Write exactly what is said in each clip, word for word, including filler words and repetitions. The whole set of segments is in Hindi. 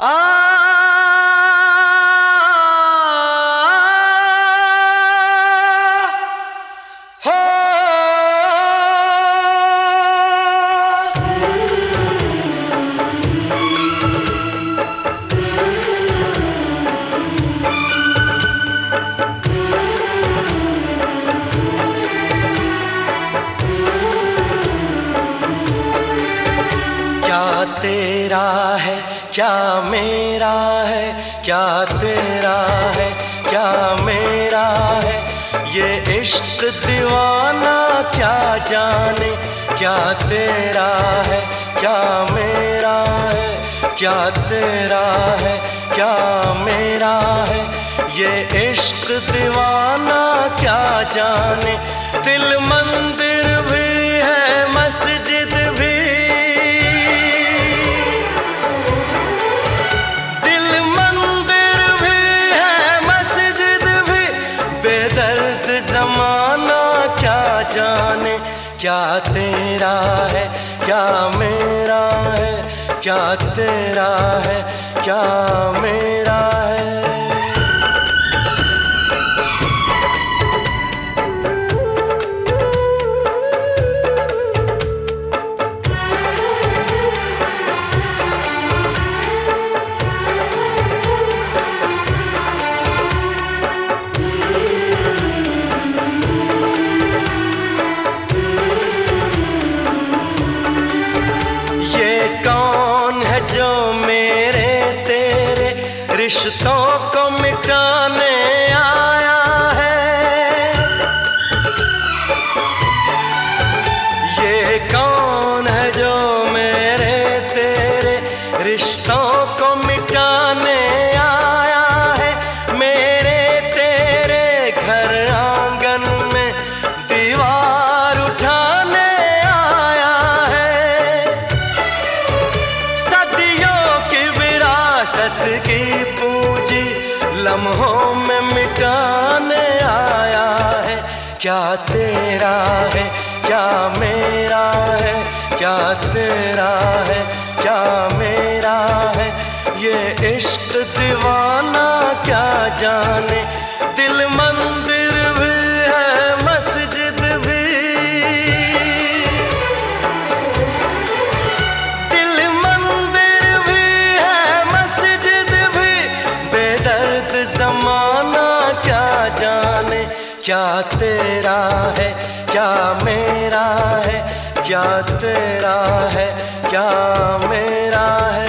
तेरा है क्या मेरा है, क्या तेरा है क्या मेरा है, ये इश्क दीवाना क्या जाने। क्या तेरा है क्या मेरा है, क्या तेरा है क्या मेरा है, ये इश्क दीवाना क्या जाने। दिल मंदिर भी है मस्जिद भी, ज़माना क्या जाने। क्या तेरा है क्या मेरा है, क्या तेरा है क्या मेरा है। जो मेरे तेरे रिश्तों को मिटाने आया है, ये कौन है जो मेरे तेरे रिश्तों को मिटाने आया है। मेरे तेरे घर आंगन में दीवार उठाने आया है, सत की पूंजी लम्हों में मिटाने आया है। क्या तेरा है क्या मेरा है, क्या तेरा है क्या मेरा है, ये इश्क दीवाना क्या जाने। दिल मंदिर भी है मस्जिद भी, ज़माना क्या जाने। क्या तेरा है क्या मेरा है, क्या तेरा है क्या मेरा है।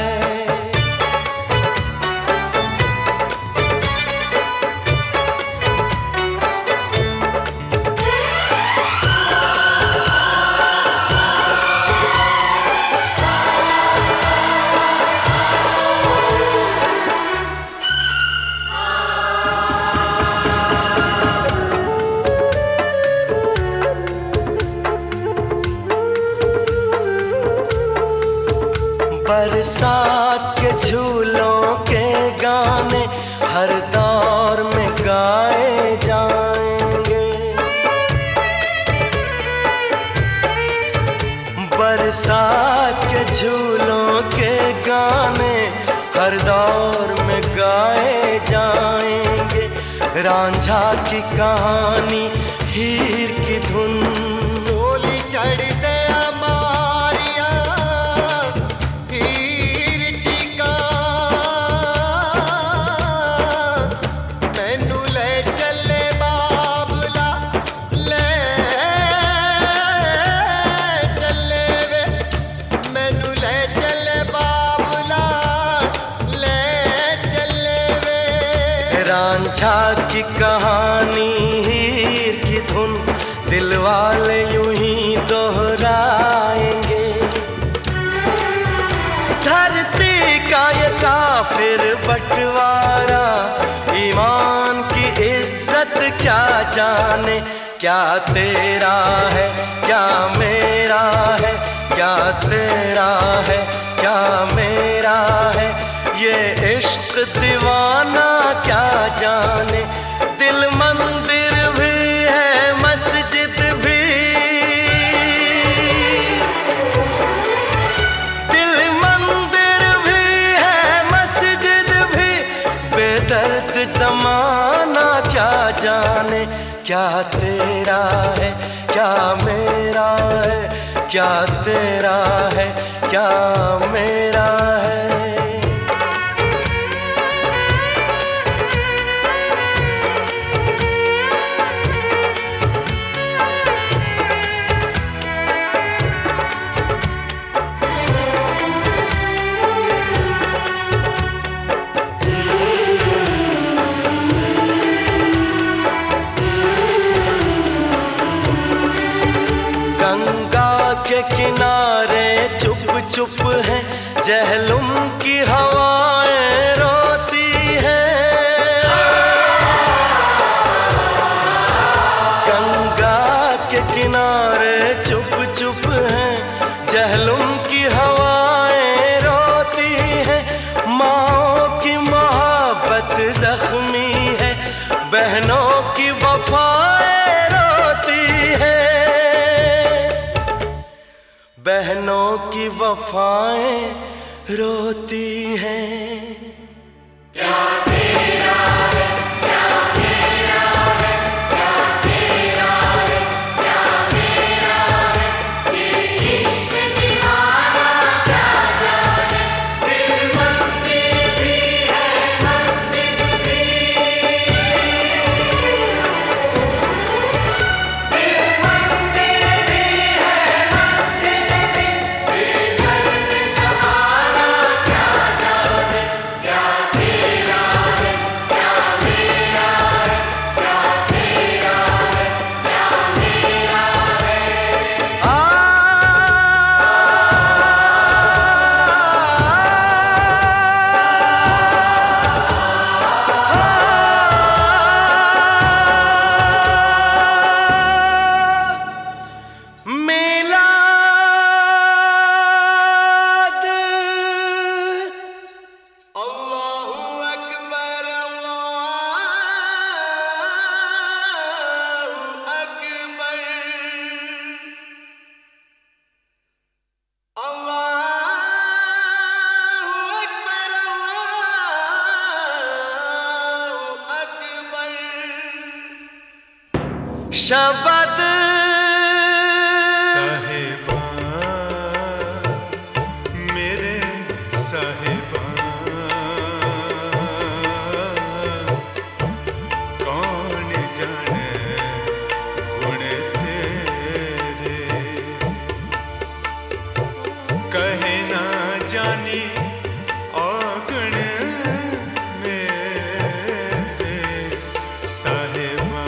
बरसात के झूलों के गाने हर दौर में गाए जाएंगे, बरसात के झूलों के गाने हर दौर में गाए जाएंगे। रांझा की कहानी हीर की धुन, डोली चढ़ गया मारिया हीर जी का, मैनू ले चले बाबला ले चले वे, मैनू ले चले बाबला ले चले वे। रांझा की कहानी हीर की धुन दिल वाले यूं ही दोहराएंगे। धरती का ये काफिर बंटवारा ईमान की इज्जत क्या जाने। क्या तेरा है क्या मेरा है, क्या तेरा है क्या मेरा है, ये इश्क दीवाना क्या जाने। दिल मंदिर भी है मस्जिद भी, दिल मंदिर भी है मस्जिद जमाना क्या जाने, क्या तेरा है क्या मेरा है, क्या तेरा है क्या मेरा है। गंगा के किनारे चुप चुप है, जहलुम की हवाएं रोती हैं। गंगा के किनारे चुप चुप है, जहलुम की हवाएं रोती हैं। माँओं की मोहब्बत जख्मी है, बहनों की वफाएं रोती हैं। बहनों की वफाएं रोती हैं। क्या तेरा है क्या मेरा है, क्या तेरा है क्या मेरा है, ये इश्क दीवाना क्या जाने। दिल मंदिर भी है मस्जिद भी, दिल मंदिर भी है मस्जिद भी, बेदर्द ज़माना क्या जाने। क्या तेरा है क्या मेरा है, क्या तेरा है क्या मेरा है। आ मिलाद अल्लाहू अकबर अल्लाहू अकबर अल्लाहू अकबर अल्लाहू अकबर। शबद साहिबा मेरे साहिबा, कौन जाने गुण तेरे, कहे ना जानी औगुण मेरे। साहिबा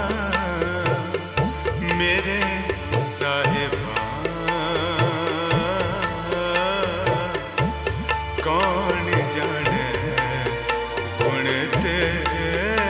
मेरे साहिबा, कौन जाने गुण तेरे।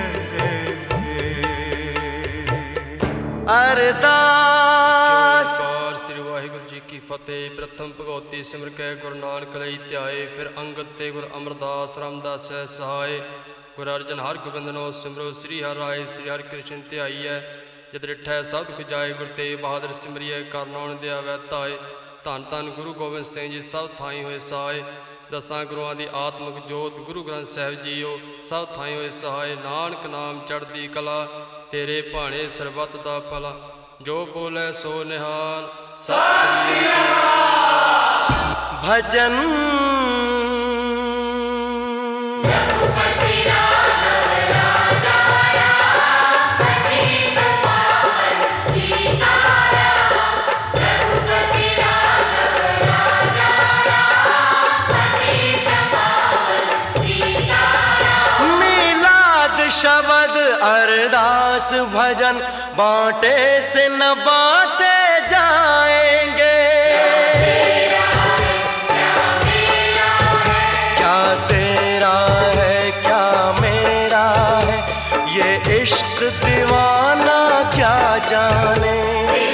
अरदास ਕਾਰ ਸ੍ਰੀ ਵਾਹਿਗੁਰੂ ਜੀ ਕੀ ਫਤਿਹ। ਪ੍ਰਥਮ ਭਗਉਤੀ ਸਿਮਰ ਕੇ ਗੁਰੂ ਨਾਨਕ ਲਈ ਧਿਆਏ, ਫਿਰ ਅੰਗਦ ਤੇ ਗੁਰ ਅਮਰਦਾਸ ਰਾਮਦਾਸ ਸਹਿ ਸਹਾਏ। ਗੁਰ ਅਰਜਨ ਹਰ ਗੋਬਿੰਦਨੋ ਸਿਮਰੋ, ਸ੍ਰੀ ਹਰਿ ਰਾਏ ਸ੍ਰੀ ਹਰਿ ਕ੍ਰਿਸ਼ਨ ਧਿਆਈਐ। ਜਦ ਰਿਠੈ ਸਭ ਖੁਜਾਏ, ਗੁਰ ਤੇਗ ਬਹਾਦਰ ਸਿਮਰਿਐ, ਕਰ ਨਾਉਣ ਦਿਆ ਵੈ ਧਾਏ। ਧੰਨ ਧੰਨ ਗੁਰੂ ਗੋਬਿੰਦ ਸਿੰਘ ਜੀ ਸਭ ਥਾਈ ਹੋਏ ਸਹਾਏ। ਦਸਾਂ ਗੁਰੂਆਂ ਦੀ ਆਤਮਿਕ ਜੋਤ ਗੁਰੂ ਗ੍ਰੰਥ ਸਾਹਿਬ ਜੀਓ, ਸਭ ਥਾਈ ਹੋਏ ਸਹਾਏ। ਨਾਨਕ ਨਾਮ ਚੜ੍ਹਦੀ ਕਲਾ, ਤੇਰੇ ਭਾਣੇ ਸਰਬੱਤ ਦਾ ਭਲਾ। ਜੋ ਬੋਲੇ ਸੋ ਨਿਹਾਲ। ਸਤਿ ਸ੍ਰੀ ਅਕਾਲ। भजन रघुपति राघव राजा राम, सजीव पावन सीताराम। रघुपति राघव राजा राम, सजीव पावन सीताराम। मिलाद शबद अरदास भजन बांटे से न बांटे जाएंगे। क्या तेरा है क्या मेरा है, ये इश्क दीवाना क्या जाने।